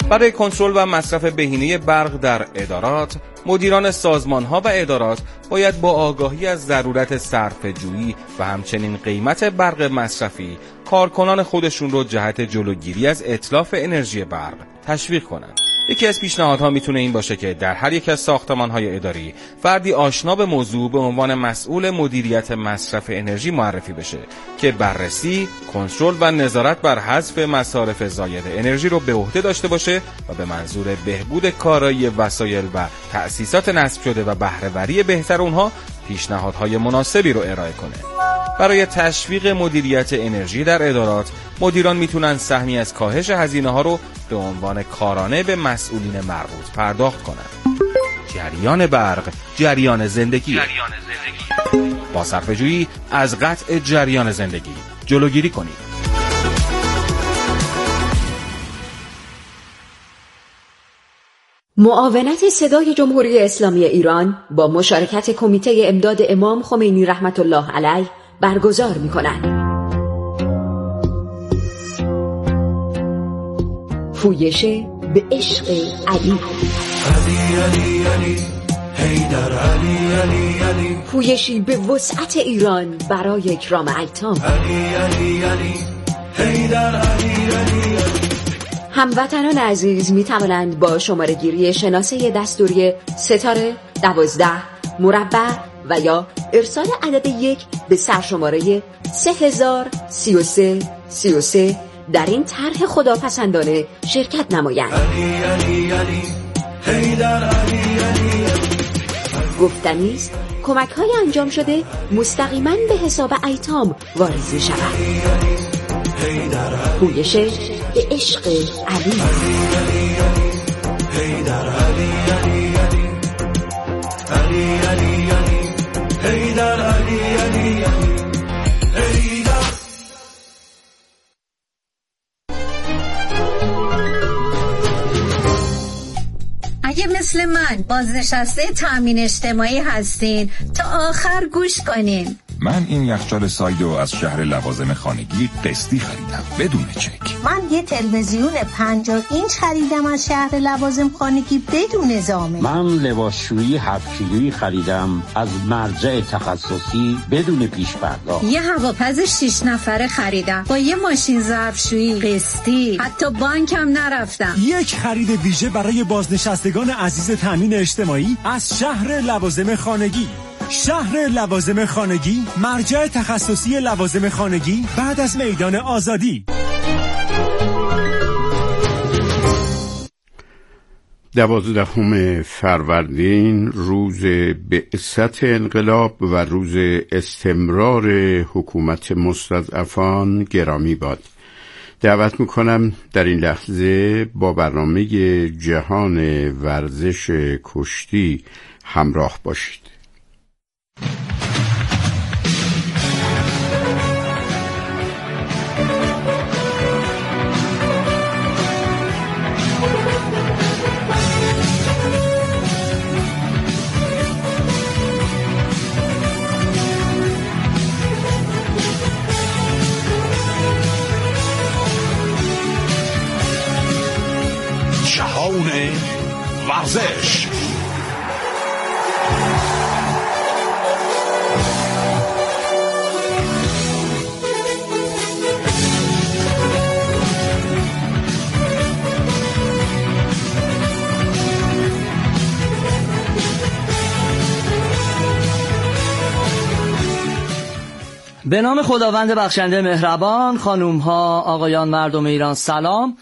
برای کنترل و مصرف بهینه برق در ادارات، مدیران سازمان‌ها و ادارات باید با آگاهی از ضرورت صرفه‌جویی و همچنین قیمت برق مصرفی کارکنان خودشون رو جهت جلوگیری از اتلاف انرژی برق تشویق کنند. یکی از پیشنهادها میتونه این باشه که در هر یک از ساختمان‌های اداری فردی آشنا به موضوع به عنوان مسئول مدیریت مصرف انرژی معرفی بشه که بررسی، کنترل و نظارت بر حذف مصارف زاید انرژی رو به عهده داشته باشه و به منظور بهبود کارایی وسایل و تأسیسات نصب شده و بهره‌وری بهتر اونها پیشنهادهای مناسبی رو ارائه کنه. برای تشویق مدیریت انرژی در ادارات، مدیران میتونن سهمی از کاهش هزینه‌ها رو به عنوان کارانه به مسئولین مربوط پرداخت کنند. جریان برق، جریان زندگی. با صرفه‌جویی از قطع جریان زندگی جلوگیری کنید. معاونت صدای جمهوری اسلامی ایران با مشارکت کمیته امداد امام خمینی رحمت الله علیه برگزار می‌کند. پویش به عشق علی. پویشی به وسعت ایران برای اکرام ایتام. هموطنان عزیز می توانند با شماره گیری شناسه دستوری ستاره 12 مربع و یا ارسال عدد 1 به سرشماره 3033 در این طرح خداپسندانه شرکت نمایند. گفتنی است کمک های انجام شده مستقیما به حساب ایتام وارد می شود. پویش به عشق علی. اگه مثل من بازنشسته تأمین اجتماعی هستین تا آخر گوش کنین. من این یخچال سایدو از شهر لوازم خانگی قسطی خریدم بدون چک. من یه تلویزیون 50 اینچ خریدم از شهر لوازم خانگی بدون ضامن. من لباسشویی 7 کیلویی خریدم از مرجع تخصصی بدون پیش پرداخت. یه هواپز 6 نفره خریدم با یه ماشین ظرفشویی قسطی، حتی بانکم نرفتم. یک خرید ویژه برای بازنشستگان عزیز تامین اجتماعی از شهر لوازم خانگی. شهر لوازم خانگی، مرجع تخصصی لوازم خانگی بعد از میدان آزادی. 12 فروردین روز بعثت انقلاب و روز استمرار حکومت مستضعفان گرامی باد. دعوت میکنم در این لحظه با برنامه جهان ورزش کشتی همراه باشید. جهان ورزش. به نام خداوند بخشنده مهربان، خانوم ها، آقایان، مردم ایران، سلام.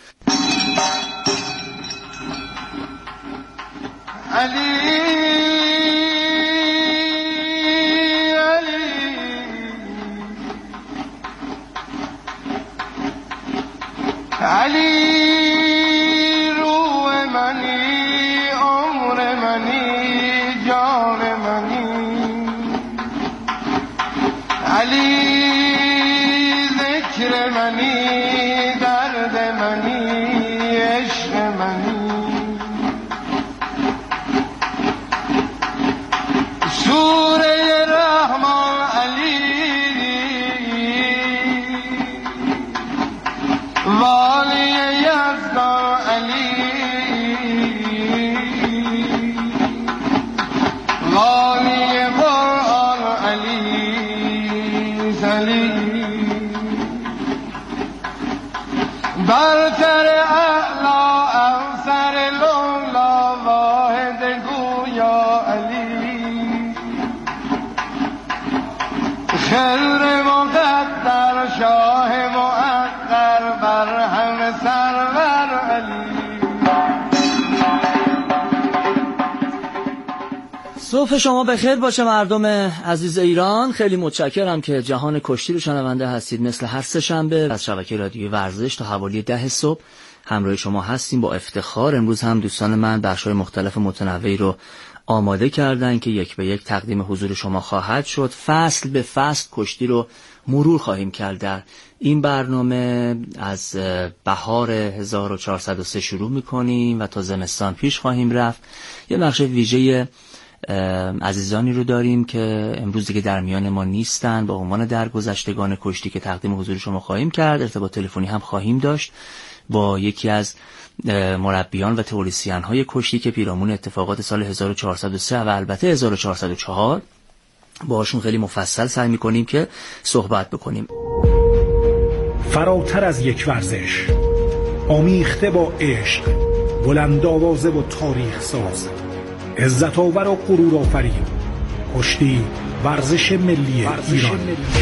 علی روح منی، عمر منی، جان منی، علی ذکر منی، درد منی، عشق منی، سوره رحمان علی، والی یزدان علی برتر اعلا افسر لولا واحد گویا علی خیر مقدر شاه مؤقر بر همه سرور علی. صبح شما بخیر باشه مردم عزیز ایران. خیلی متشکرم که جهان کشتی رو شنونده هستید. مثل هر سه شنبه از شبکه رادیویی ورزش تا حوالی 10 صبح همراه شما هستیم با افتخار. امروز هم دوستان من بخش‌های مختلف متنوعی رو آماده کردن که یک به یک تقدیم حضور شما خواهد شد. فصل به فصل کشتی رو مرور خواهیم کرد. در این برنامه از بهار 1403 شروع می‌کنیم و تا زمستان پیش خواهیم رفت. یه بخش ویژه عزیزانی رو داریم که امروز دیگه در میان ما نیستن، با عنوان درگذشتگان کشتی که تقدیم حضور شما خواهیم کرد. ارتباط تلفنی هم خواهیم داشت با یکی از مربیان و تئوریسین های کشتی که پیرامون اتفاقات سال 1403 و البته 1404 باهاشون خیلی مفصل سعی می‌کنیم که صحبت بکنیم. فراتر از یک ورزش، آمیخته با عشق، بلند آوازه و تاریخ ساز، عزت آور و غرور آفرین، کشتی ورزش ملی ایران.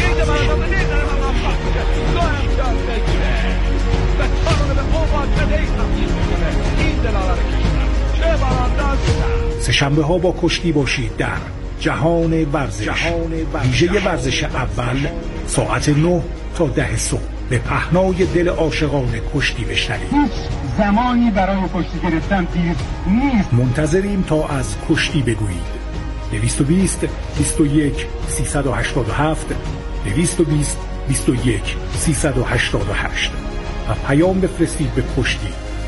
سه‌شنبه ها با کشتی باشید در جهان ورزش. ویژه ورزش اول ساعت 9 تا 10 صبح به پهنای دل عاشقان کشتی بشنوید. زمانی برای کشتی گرفتن دیر نیست. منتظریم تا از کشتی بگویید. 220 21 387 220 21 388 و پیام بفرستید به کشتی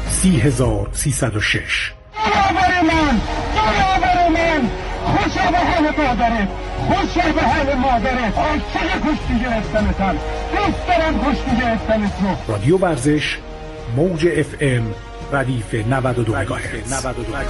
30306. جنابر من خوشا به حال مادرت، خوشا به حال مادرت. عاشق کشتی گرفتنتم، دوست دارم کشتی گرفتنت رو. رادیو ورزش موج FM ردیف 92 مگاهرتز.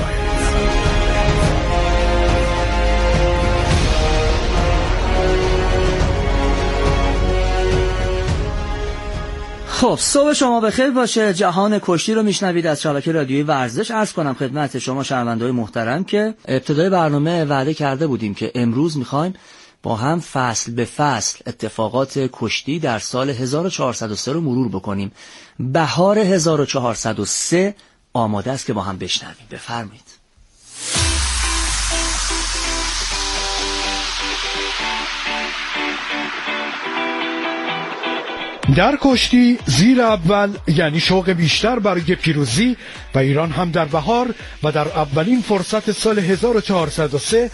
خب صبح شما بخیر باشه. جهان کشتی رو میشنوید از شبکه رادیویی ورزش. عرض کنم خدمت شما شنونده‌های محترم که ابتدای برنامه وعده کرده بودیم که امروز میخوایم با هم فصل به فصل اتفاقات کشتی در سال 1403 رو مرور بکنیم. بهار 1403 آماده است که با هم بشنویم. بفرمایید. در کشتی زیر اول یعنی شوق بیشتر برای پیروزی و ایران هم در بهار و در اولین فرصت سال 1403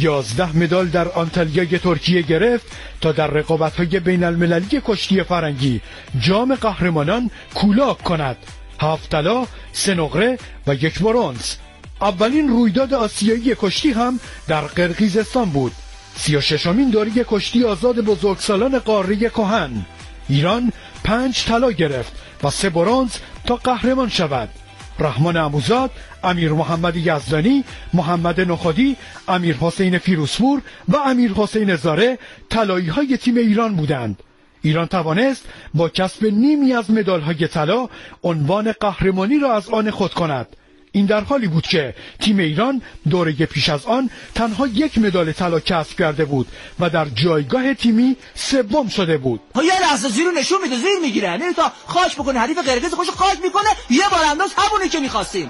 11 مدال در آنتالیای ترکیه گرفت تا در رقابت‌های بین المللی کشتی فرنگی جام قهرمانان کولاک کند. 7 طلا، 3 نقره و 1 برنز. اولین رویداد آسیایی کشتی هم در قرقیزستان بود. 36مین دوره کشتی آزاد بزرگسالان قاره کهن. ایران 5 طلا گرفت و 3 برنز تا قهرمان شود. رحمان عموزاد، امیر محمد یزدانی، محمد نخودی، امیر حسین فیروزپور و امیر حسین زاره طلایی های تیم ایران بودند. ایران توانست با کسب نیمی از مدال های طلا عنوان قهرمانی را از آن خود کند. این در حالی بود که تیم ایران دوره پیش از آن تنها 1 مدال طلا کسب کرده بود و در جایگاه تیمی 3م شده بود. یه لحظه زیر نشون میده، زیر میگیره، یعنی تا خاک بکنه حریف قرقیز خوش خاک میکنه، یه بار انداز همونی که میخواستیم.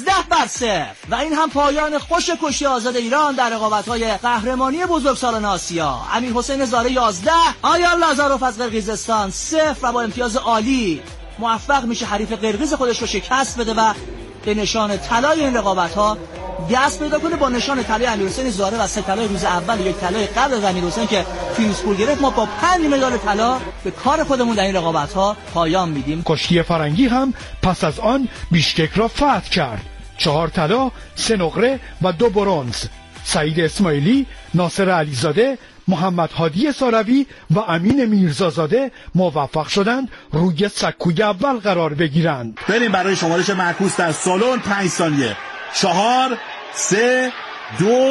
11-0 و این هم پایان خوش کشتی آزاد ایران در رقابت‌های قهرمانی بزرگسالان آسیا. امیر حسین زاره 11، آیان لازاروف از قرقیزستان 0 و با امتیاز عالی موفق میشه حریف قرقیز خودش رو شکست بده و به نشان طلای این رقابت‌ها دست پیدا کنه. با نشان طلای امیرحسین زاره و 3 طلای روز اول و 1 طلای قبل از امیرحسین که فیروزپور گرفت، ما با 5 مدال طلا به کار خودمون در این رقابت‌ها پایان میدیم. کشتی فرنگی هم پس از آن بیشکک را فتح کرد. 4 طلا، 3 نقره و 2 برنز. سعید اسماعیلی، ناصر علیزاده، محمد هادی ساروی و امین میرزازاده موفق شدند روی سکوی اول قرار بگیرند. بریم برای شمارش معکوس در سالن. 5 ثانیه. 4 3 2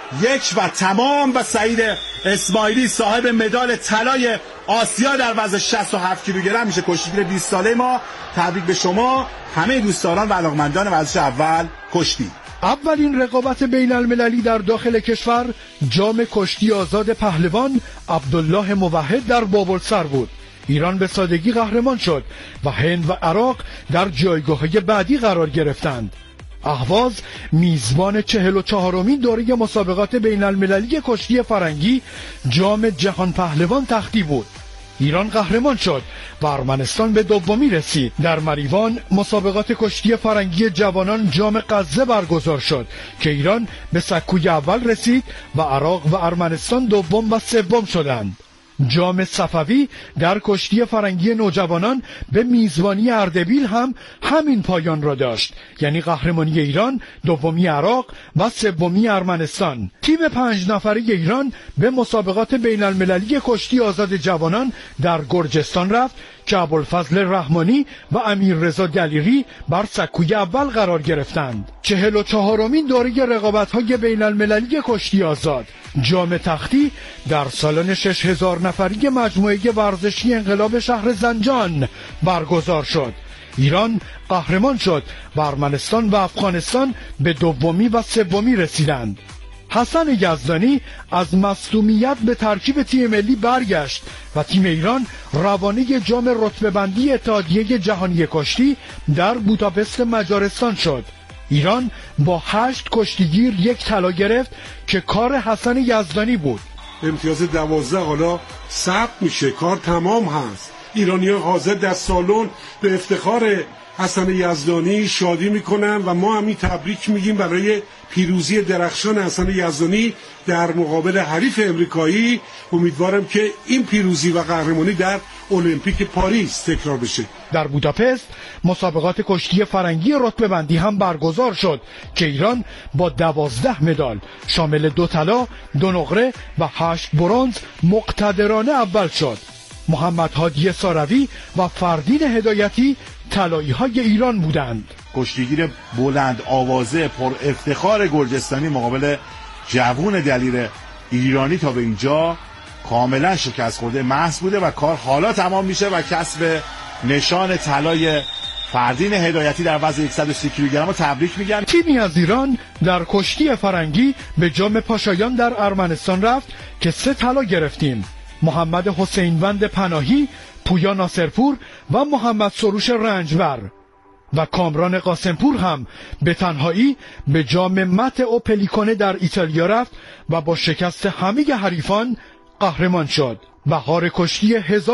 1 و تمام و سعید اسماعیلی صاحب مدال طلای آسیا در وزن 67 کیلوگرم میشه، کشتیگیر 20 ساله ما. تبریک به شما همه دوستداران و علاقمندان ورزش اول کشتی. اولین رقابت بین المللی در داخل کشور جام کشتی آزاد پهلوان عبدالله موحد در بابلسر بود. ایران به سادگی قهرمان شد و هند و عراق در جایگاه‌های بعدی قرار گرفتند. اهواز میزبان 44مین دوره مسابقات بین المللی کشتی فرنگی جام جهان پهلوان تختی بود. ایران قهرمان شد و ارمنستان به دومی رسید. در مریوان مسابقات کشتی فرنگی جوانان جام غزه برگزار شد که ایران به سکوی اول رسید و عراق و ارمنستان دوم و سوم شدند. جام صفوی در کشتی فرنگی نوجوانان به میزبانی اردبیل هم همین پایان را داشت، یعنی قهرمانی ایران، دومی عراق و سومی ارمنستان. تیم 5 نفره ایران به مسابقات بین المللی کشتی آزاد جوانان در گرجستان رفت که ابوالفضل رحمانی و امیررضا دلیری بر سکوی اول قرار گرفتند. 44مین دوره رقابت‌های بین المللی کشتی آزاد جام تختی در سالن 6000 نفری مجموعه ورزشی انقلاب شهر زنجان برگزار شد. ایران قهرمان شد و ارمنستان و افغانستان به دومی و سومی رسیدند. حسن یزدانی از مصدومیت به ترکیب تیم ملی برگشت و تیم ایران روانه جام رتبه‌بندی اتحادیه جهانی کشتی در بوداپست مجارستان شد. ایران با 8 کشتیگیر 1 طلا گرفت که کار حسن یزدانی بود. امتیاز 12 حالا ثبت میشه، کار تمام هست. ایرانیان حاضر در سالن به افتخار حسن یزدانی شادی میکنن و ما هم تبریک میگیم برای پیروزی درخشان حسن یزدانی در مقابل حریف امریکایی. امیدوارم که این پیروزی و قهرمانی در المپیک پاریس تکرار بشه. در بوداپست مسابقات کشتی فرنگی رتبه بندی هم برگزار شد که ایران با 12 مدال شامل 2 طلا، 2 نقره و 8 برنز مقتدرانه اول شد. محمد هادی ساروی و فردین هدایتی طلایی های ایران بودند. کشتیگیر بلند آوازه پر افتخار گرجستانی مقابل جوون دلیر ایرانی تا به اینجا کاملا شکست خورده محض بوده و کار حالا تمام میشه و کسب نشان طلای فردین هدایتی در وزن 130 کیلوگرم رو تبریک میگن. تیمی از ایران در کشتی فرنگی به جام پاشایان در ارمنستان رفت که 3 طلا گرفتیم. محمد حسینوند پناهی، پویا ناصرپور و محمد سروش رنجبر و کامران قاسمپور هم به تنهایی به جام مت او پلیکونه در ایتالیا رفت و با شکست همه حریفان قهرمان شد. بهار کشتی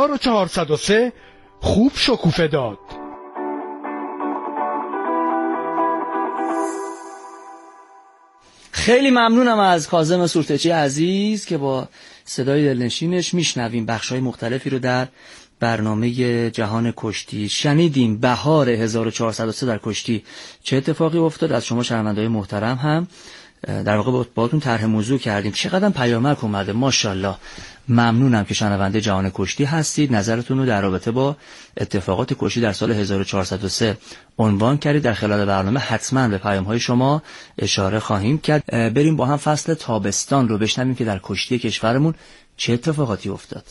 1403 خوب شکوفه داد. خیلی ممنونم از کاظم سورتچی عزیز که با صدای دلنشینش میشنویم بخشای مختلفی رو در برنامه جهان کشتی شنیدیم. بهار 1403 در کشتی چه اتفاقی افتاد؟ از شما شنونده‌های محترم هم در واقع باهاتون طرح موضوع کردیم. چقدر پیامک اومده ماشاءالله. ممنونم که شنونده جهان کشتی هستید. نظرتون رو در رابطه با اتفاقات کشتی در سال 1403 عنوان کردید. در خلال برنامه حتما به پیام‌های شما اشاره خواهیم کرد. بریم با هم فصل تابستان رو بشنویم که در کشتی کشورمون چه اتفاقاتی افتاد.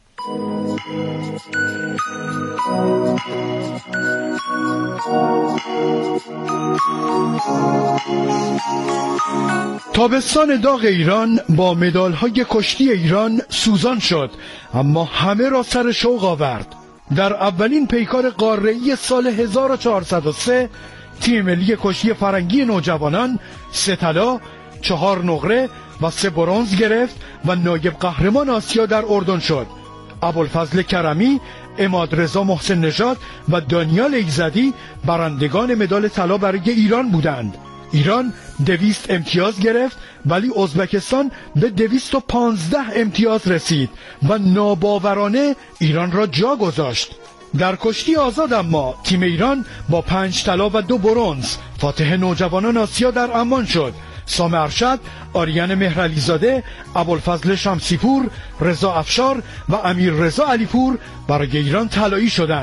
تابستان داغ ایران با مدال‌های کشتی ایران سوزان شد، اما همه را سر شوق آورد. در اولین پیکار قاره‌ای سال 1403 تیم ملی کشتی فرنگی نوجوانان 3 طلا، 4 نقره و 3 برنز گرفت و نایب قهرمان آسیا در اردن شد. ابوالفضل کرمی، عمادرضا محسن نژاد و دانیال ایزدی برندگان مدال طلا برای ایران بودند. ایران 200 امتیاز گرفت ولی ازبکستان به 215 امتیاز رسید و ناباورانه ایران را جا گذاشت. در کشتی آزاد اما تیم ایران با 5 طلا و 2 برنز فاتح نوجوانان آسیا در عمان شد. سام ارشد، آریان مهرعلیزاده، ابوالفضل شمسیپور، رضا افشار و امیررضا علیپور برای ایران طلایی شدند.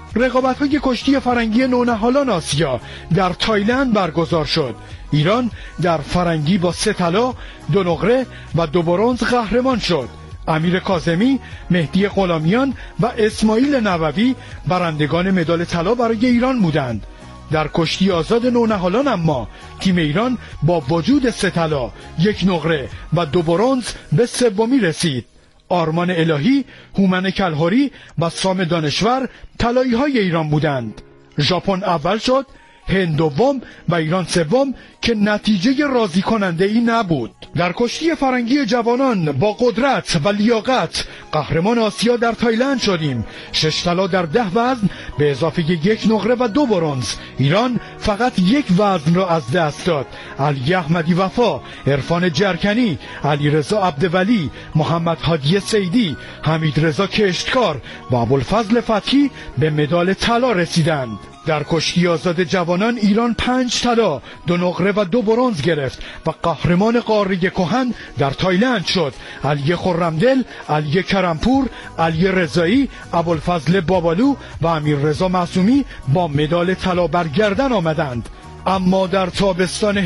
رقابت‌های کشتی فرنگی نونهالان آسیا در تایلند برگزار شد. ایران در فرنگی با 3 طلا، 2 نقره و 2 برنز قهرمان شد. امیر کاظمی، مهدی غلامیان و اسماعیل نووی برندگان مدال طلا برای ایران بودند. در کشتی آزاد نونهالان اما تیم ایران با وجود 3 طلا، 1 نقره و 2 برنز به سومی رسید. آرمان الهی، هومن کلهری و سام دانشور طلایی‌های ایران بودند. ژاپن اول شد، هند دوم و ایران سوم که نتیجه راضی کننده ای نبود. در کشتی فرنگی جوانان با قدرت و لیاقت قهرمان آسیا در تایلند شدیم. 6 طلا در 10 وزن به اضافه 1 نقره و 2 برنز. ایران فقط 1 وزن را از دست داد. علی احمدی وفا، عرفان جرکنی، علیرضا عبدولی، محمد هادی سیدی، حمید رضا کشتکار و ابوالفضل فتحی به مدال طلا رسیدند. در کشتی آزاد جوانان ایران 5 طلا، 2 نقره و 2 برنز گرفت و قهرمان قاره کهن در تایلند شد. علی خرمدل، علی کرمپور، علی رضایی، ابوالفضل بابالو و امیررضا معصومی با مدال طلا بر گردن آمدند. اما در تابستان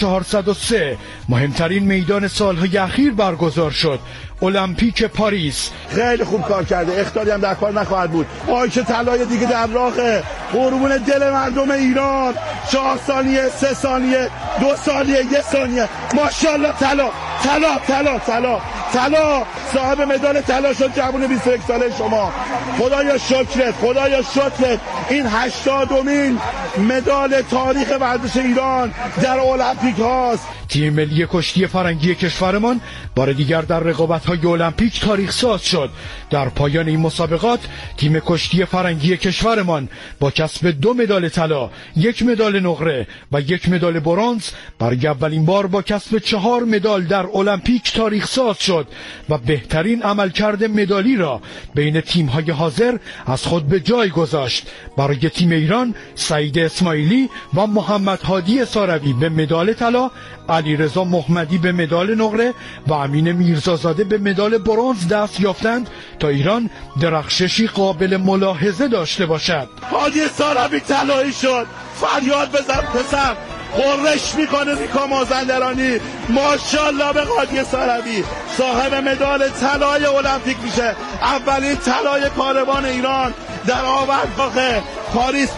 1403 مهمترین میدان سالهای اخیر برگزار شد، المپیک پاریس. خیلی خوب کار کرده، اخطاری هم در کار نخواهد بود. آیچه طلای دیگه در راهه، قربون دل مردم ایران. 4 ثانیه، 3 ثانیه، 2 ثانیه، 1 ثانیه، ماشاءالله طلا طلا طلا طلا طلا. صاحب مدال طلا شد جوون 21 ساله شما. خدایا شکرت، خدایا شکرت. این 80مین مدال تاریخ ورزش ایران در المپیک هاست. تیم ملی کشتی فرنگی کشورمان بار دیگر در رقابت‌های المپیک تاریخ ساز شد. در پایان این مسابقات تیم کشتی فرنگی کشورمان با کسب 2 مدال طلا، 1 مدال نقره و 1 مدال برنز برای اولین بار با کسب 4 مدال در المپیک تاریخ ساز شد و بهترین عملکرد مدالی را بین تیم‌های حاضر از خود به جای گذاشت. برای تیم ایران سعید اسماعیلی و محمد هادی ساروی به مدال طلا، علیرضا محمدی به مدال نقره و امین میرزازاده به مدال برنز دست یافتند تا ایران درخششی قابل ملاحظه داشته باشد. هادی ساروی طلایی شد. فریاد بزن پسر، قرش میکنه زیکا مازندرانی. ماشاءالله به هادی ساروی، صاحب مدال طلای المپیک میشه. اولین طلای کاروان ایران در آوردگاه پاریس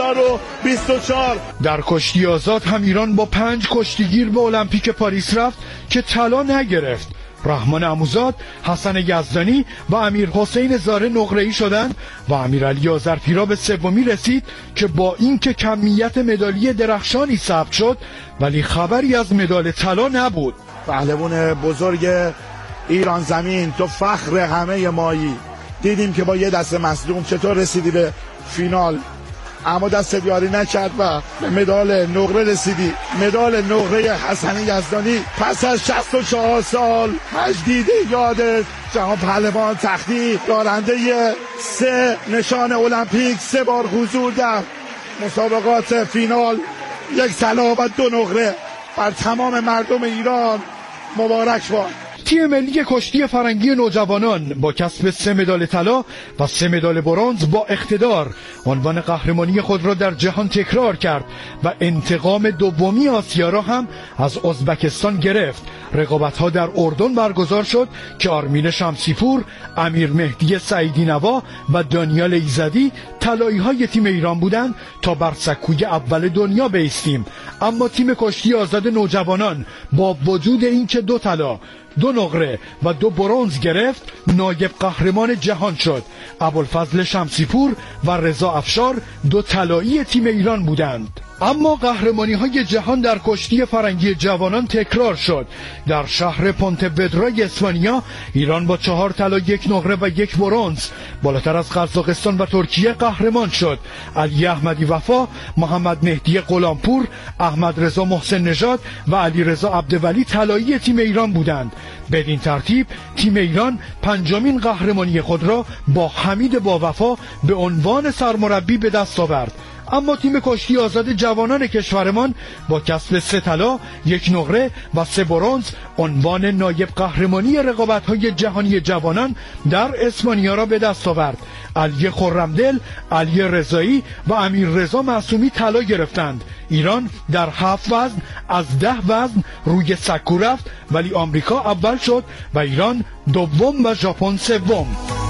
2024. در کشتی آزاد هم ایران با 5 کشتیگیر به المپیک پاریس رفت که طلا نگرفت. رحمان عموزاد، حسن یزدانی و امیر حسین زاره نقره‌ای شدند و امیرعلی آذرپیرا به سومی رسید که با اینکه کمیت مدالی درخشانی ثبت شد ولی خبری از مدال طلا نبود. پهلوان بزرگ ایران زمین، تو فخر همه مایی. دیدیم که با یه دست مصدوم چطور رسیدی به فینال، اما دست بیاری نکرد و به مدال نقره رسیدی. مدال نقره حسن یزدانی پس از 64 سال تجدید یاد جهان پهلوان تختی، دارنده 3 نشان المپیک، 3 بار حضور در مسابقات فینال، 1 طلا و 2 نقره بر تمام مردم ایران مبارک باد. تیم ملی کشتی فرنگی نوجوانان با کسب 3 مدال طلا و 3 مدال برنز با اقتدار عنوان قهرمانی خود را در جهان تکرار کرد و انتقام دومی آسیا را هم از ازبکستان گرفت. رقابت‌ها در اردن برگزار شد که آرمین شمسیپور، امیر مهدی سعیدی نوا و دانیال ایزدی طلایی‌های تیم ایران بودند تا بر سکوی اول دنیا بایستیم. اما تیم کشتی آزاد نوجوانان با وجود اینکه 2 طلا، 2 نقره و 2 برنز گرفت، نایب قهرمان جهان شد. ابوالفضل شمسیپور و رضا افشار 2 طلایی تیم ایران بودند. اما قهرمانی‌های جهان در کشتی فرنگی جوانان تکرار شد. در شهر پونتودرای اسپانیا ایران با 4 طلا، 1 نقره و 1 برنز بالاتر از قزاقستان و ترکیه قهرمان شد. علی احمدی وفا، محمد مهدی غلامپور، احمد رضا محسن نژاد و علیرضا عبدولی طلایی تیم ایران بودند. بدین ترتیب تیم ایران 5مین قهرمانی خود را با حمید باوفا به عنوان سرمربی به دست آورد. اما تیم کشتی آزاد جوانان کشورمان با کسب 3 طلا، 1 نقره و 3 برنز عنوان نایب قهرمانی رقابت‌های جهانی جوانان در اسپانیا را به دست آورد. علی خرمدل، علی رضایی و امیر رضا معصومی طلا گرفتند. ایران در 7 وزن از 10 وزن روی سکو رفت، ولی آمریکا اول شد و ایران دوم و ژاپن سوم.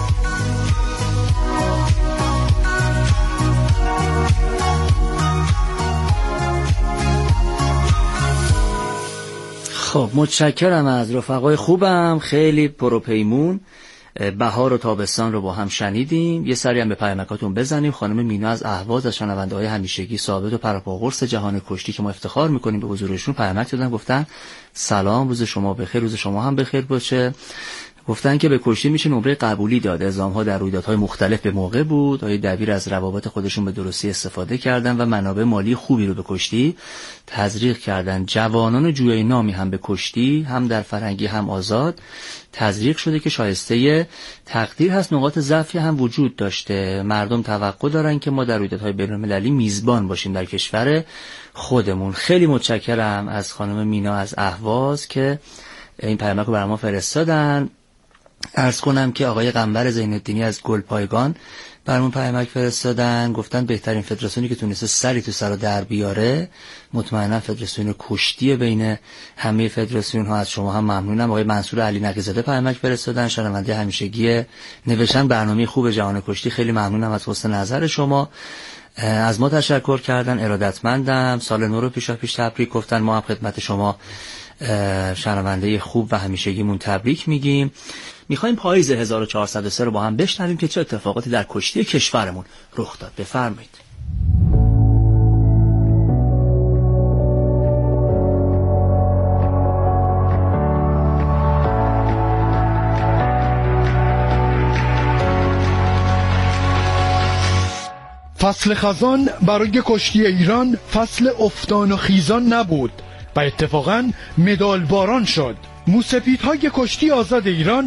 خب متشکرم از رفقای خوبم، خیلی پروپیمون. بهار و تابستان رو با هم شنیدیم. یه سری هم به پیامکاتون بزنیم. خانم مینا از اهواز، از شنونده‌های همیشگی ثابت و پرپاقرص جهان کشتی که ما افتخار میکنیم به حضورشون، پیامک دادن، گفتن سلام، روز شما بخیر، روز شما هم بخیر باشه. گفتن که به کشتی میشه نمره قبولی داد. اعزام‌ها در رویدادهای مختلف به موقع بود. آقای دبیر از روابط خودشون به درستی استفاده کردن و منابع مالی خوبی رو به کشتی تزریق کردن. جوانان جویای نامی هم به کشتی، هم در فرنگی هم آزاد، تزریق شده که شایسته تقدیر هست. نقاط ضعفی هم وجود داشته. مردم توقع دارن که ما در رویدادهای بین‌المللی میزبان باشیم در کشور خودمون. خیلی متشکرم از خانم مینا از اهواز که این پیامک رو برای ما فرستادن. عرض کنم که آقای قنبر زین‌الدینی از گلپایگان برامون پیامک فرستادن، گفتن بهترین فدراسیونی که تونسته سری تو سر در بیاره مطمئنا فدراسیون کشتی بین همه فدراسیون ها. از شما هم ممنونم. آقای منصور علی نقی‌زاده پیامک فرستادن، شنونده همیشگی، نوشتن برنامه خوب جهان کشتی، خیلی ممنونم از حسن نظر شما. از ما تشکر کردن، ارادتمندم. سال نو رو پیشا پیش تبریک گفتن. ما هم خدمت شما شنونده خوب و همیشگیمون تبریک میگیم. میخوایم پاییز 1403 رو با هم بشنویم که چه اتفاقاتی در کشتی کشورمون رخ داد. بفرمایید. فصل خزان برای کشتی ایران فصل افتان و خیزان نبود و اتفاقاً مدال باران شد. موسپیدهای کشتی آزاد ایران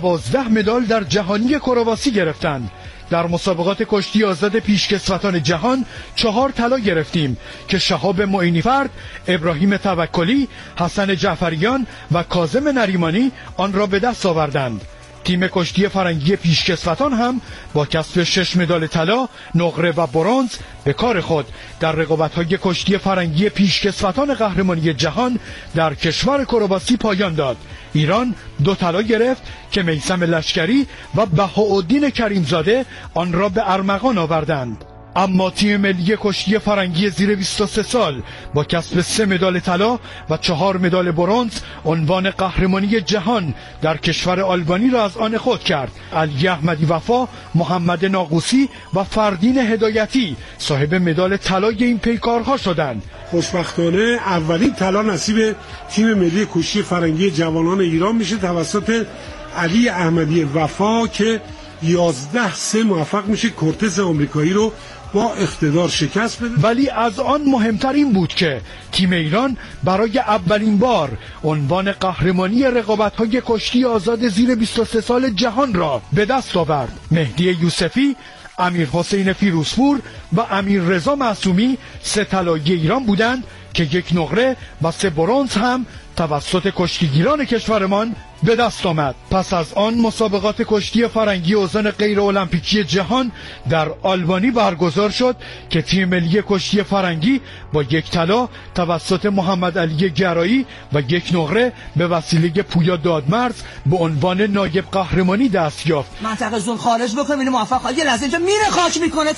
12 مدال در جهانی کرواسی گرفتند. در مسابقات کشتی آزاد پیشکسوتان جهان 4 طلا گرفتیم که شهاب معینی‌فرد، ابراهیم توکلی، حسن جعفریان و کاظم نریمانی آن را به دست آوردند. تیم کشتی فرنگی پیشکسوتان هم با کسب 6 مدال طلا، نقره و برنز به کار خود در رقابت‌های کشتی فرنگی پیشکسوتان قهرمانی جهان در کشور کرواسی پایان داد. ایران 2 طلا گرفت که میثم لشکری و بهاءالدین کریمزاده آن را به ارمغان آوردند. اما تیم ملی کشتی فرنگی زیر 23 سال با کسب 3 مدال طلا و 4 مدال برنز عنوان قهرمانی جهان در کشور آلبانی را از آن خود کرد. علی احمدی وفا، محمد ناقوسی و فردین هدایتی صاحب مدال طلای این پیکارها شدند. خوشبختانه اولین طلا نصیب تیم ملی کشتی فرنگی جوانان ایران میشه توسط علی احمدی وفا که 11-3 موفق میشه کورتز آمریکایی رو با اقتدار شکست بده. ولی از آن مهمتر این بود که تیم ایران برای اولین بار عنوان قهرمانی رقابت‌های کشتی آزاد زیر 23 سال جهان را به دست آورد. مهدی یوسفی، امیر حسین فیروزپور و امیر رضا معصومی 3 طلای ایران بودند که 1 نقره و 3 برنز هم توسط کشتیگیران کشورمان به دست آمد. پس از آن مسابقات کشتی فرنگی اوزان غیر المپیکی جهان در آلبانی برگزار شد که تیم ملی کشتی فرنگی با 1 طلا توسط محمد علی گرایی و 1 نقره به وسیله پویا دادمرز به عنوان نایب قهرمانی دست یافت. منطقه زون خارج بکنیم اینو موفق. یه لحظه اینجا میره خاک میکنه،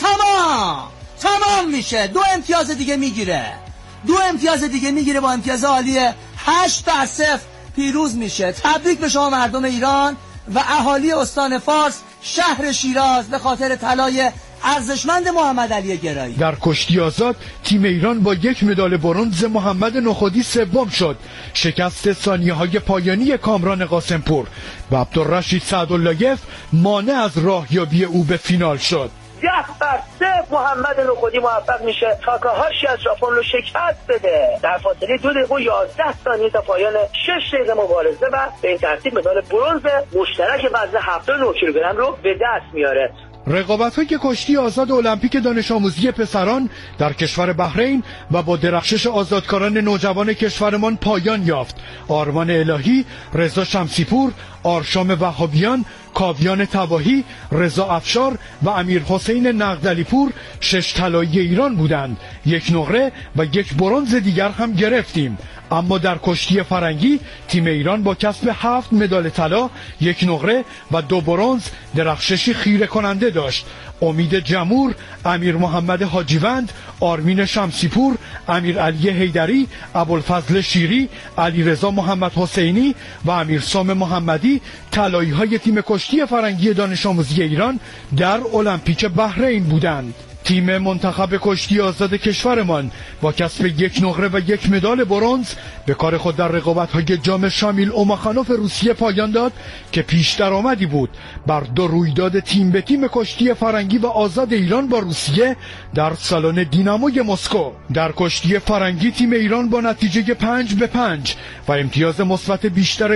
تمام میشه. 2 امتیاز دیگه میگیره. 2 امتیاز دیگه میگیره با امتیاز عالی 8-0 پیروز میشه. تبریک به شما مردم ایران و اهالی استان فارس، شهر شیراز به خاطر طلای ارزشمند محمد علی گرایی. در کشتی آزاد تیم ایران با 1 مدال برنز محمد نخودی سوم شد. شکست ثانیه‌های پایانی کامران قاسمپور و عبدالرشید سعداللایف مانع از راهیابی او به فینال شد. 10-0 محمد نخودی موفق میشه تاکاهاشی از ژاپن رو شکست بده در فاصله 2 دقیقه و 11 ثانیه تا پایان 6 دقیقه مبارزه و به این ترتیب مدال برنز مشترک وزن 79 کیلوگرم رو به دست میاره. رقابت‌های کشتی آزاد المپیک دانش آموزی پسران در کشور بحرین و با درخشش آزادکاران نوجوان کشورمان پایان یافت. آرمان الهی، رضا شمسیپور، آرشام وهابیان، کاویان تباهی، رضا افشار و امیر حسین نقدلیپور 6 طلایی ایران بودند. 1 نقره و 1 برنز دیگر هم گرفتیم. اما در کشتی فرنگی تیم ایران با کسب 7 مدال طلا، 1 نقره و 2 برنز درخششی خیره کننده داشت. امید جمور، امیر محمد حاجیوند، آرمین شمسیپور، امیر علی حیدری، ابوالفضل شیری، علیرضا محمد حسینی و امیر سام محمدی طلایی‌های تیم کشتی فرنگی دانش آموزی ایران در المپیک بحرین بودند. تیم منتخب کشتی آزاد کشورمان با کسب 1 نقره و 1 مدال برنز به کار خود در رقابت‌های جام شامیل اوماخانوف روسیه پایان داد که پیش درآمدی بود بر 2 رویداد تیم به تیم کشتی فرنگی و آزاد ایران با روسیه در سالن دیناموی مسکو. در کشتی فرنگی تیم ایران با نتیجه 5-5 و امتیاز مثبت بیشتر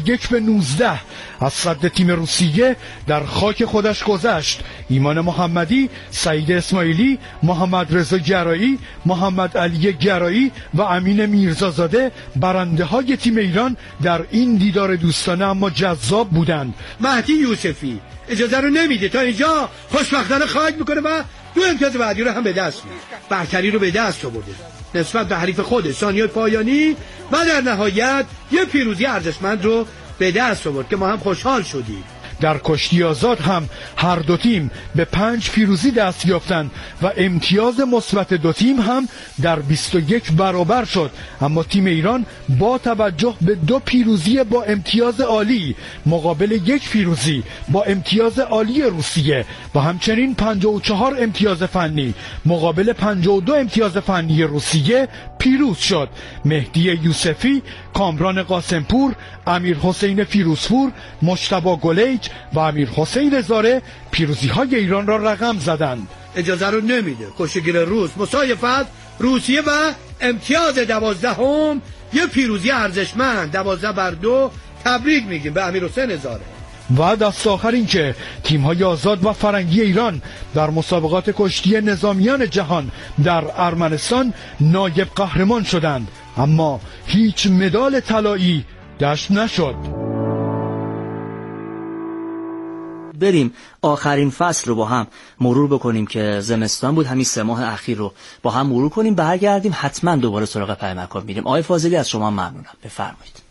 21-19 از صد تیم روسیه در خاک خودش گذشت. ایمان محمدی، سعید اسماعیلی، محمد رضا گرایی، محمد علی گرایی و امین میرزازاده برنده های تیم ایران در این دیدار دوستانه اما جذاب بودند. مهدی یوسفی اجازه رو نمیده تا اینجا خوشبختانه خارج میکنه و 2 امتیاز بعدی رو هم به دست میاره. برتری رو به دست آورده نسبت به حریف خود ثانیه پایانی و در نهایت یه پیروزی ارزشمند رو به دست آورد که ما هم خوشحال شدیم. در کشتی آزاد هم هر 2 تیم به 5 پیروزی دست یافتند و امتیاز مثبت 2 تیم هم در 21 برابر شد. اما تیم ایران با توجه به 2 پیروزی با امتیاز عالی مقابل 1 پیروزی با امتیاز عالی روسیه و همچنین 54 امتیاز فنی مقابل 52 امتیاز فنی روسیه پیروز شد. مهدی یوسفی، کامران قاسمپور، امیر حسین فیروزپور، مجتبی گلیج و امیر حسین زاره پیروزی های ایران را رقم زدند. اجازه رو نمیده کشتیگیر روس مسایفت روسیه و امتیاز 12 یه پیروزی ارزشمند 12-2 تبریک میگیم به امیر حسین زاره. و دست آخر این که تیم‌های آزاد و فرنگی ایران در مسابقات کشتی نظامیان جهان در ارمنستان نایب قهرمان شدند، اما هیچ مدال طلایی دست نشد. بریم آخرین فصل رو با هم مرور بکنیم که زمستان بود. همین 3 ماه اخیر رو با هم مرور کنیم، برگردیم حتما دوباره سراغ پیامک میریم. آقای فاضلی از شما ممنونم، بفرمایید.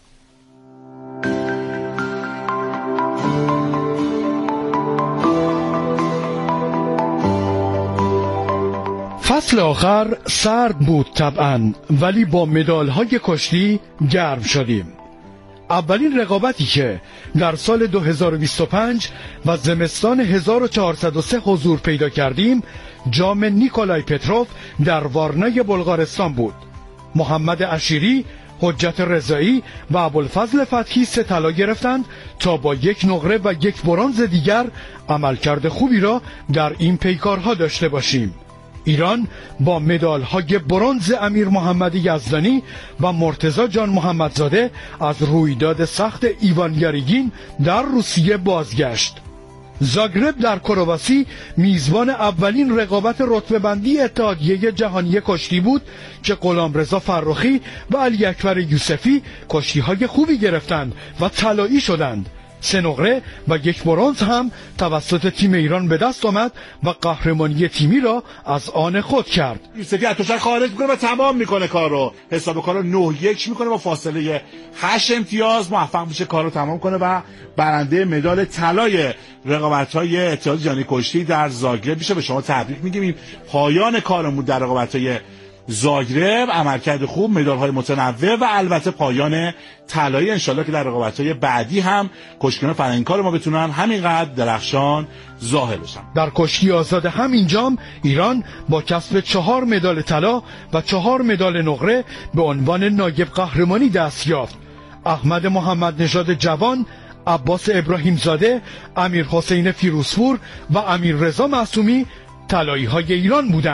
فصل آخر سرد بود طبعا، ولی با مدال‌های کشتی گرم شدیم. اولین رقابتی که در سال 2025 و زمستان 1403 حضور پیدا کردیم جام نیکولای پتروف در وارنای بلغارستان بود. محمد عشیری، حجت رضایی و ابوالفضل فتحی 3 طلا گرفتند تا با 1 نقره و 1 برنز دیگر عملکرد خوبی را در این پیکارها داشته باشیم. ایران با مدال‌های برنز امیر محمد یزدانی و مرتضی جان محمدزاده از رویداد سخت ایوان یاریگین در روسیه بازگشت. زاگرب در کرواسی میزبان اولین رقابت رتبه‌بندی اتحادیه جهانی کشتی بود که غلامرضا فرخی و علی اکبر یوسفی کشتی‌های خوبی گرفتند و طلایی شدند. 3 نقره و 1 برنز هم توسط تیم ایران به دست آمد و قهرمانی تیمی را از آن خود کرد. یوسفی از توشک خارج میکنه و تمام میکنه کار رو، حساب کار رو 9-1 میکنه با فاصله 8 امتیاز موفق میشه کار رو تمام کنه و برنده مدال طلای رقابت‌های اتحاد جهانی کشتی در زاگرب میشه. به شما تبریک میگیم. پایان کارمون در رقابت‌های زاگرب، عملکرد خوب، مدال‌های متنوع و البته پایان طلایی. انشالله که در رقابت‌های بعدی هم کشتیگان فرنگی کار ما بتونن همینقدر درخشان ظاهر بشن. در کشتی آزاد همین جام ایران با کسب 4 مدال طلا و 4 مدال نقره به عنوان نایب قهرمانی دست یافت. احمد محمد نژاد جوان، عباس ابراهیم زاده، امیر حسین فیروزپور و امیر رضا معصومی طلایی‌های ایران بودند.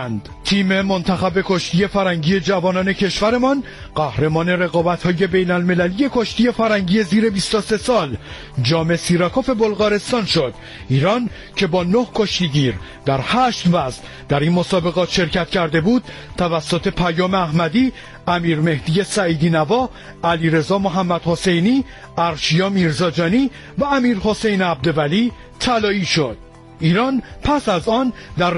تیم منتخب کشتی فرنگی جوانان کشورمان قهرمان رقابت‌های بین‌المللی کشتی فرنگی زیر 23 سال جام سیراکوف بلغارستان شد. ایران که با 9 کشتیگیر در 8 وزن در این مسابقات شرکت کرده بود توسط پیام احمدی، امیر مهدی سعیدی نوا، علیرضا محمد حسینی، ارشیا میرزاجانی و امیر حسین عبدولی طلایی شد. ایران پس از آن در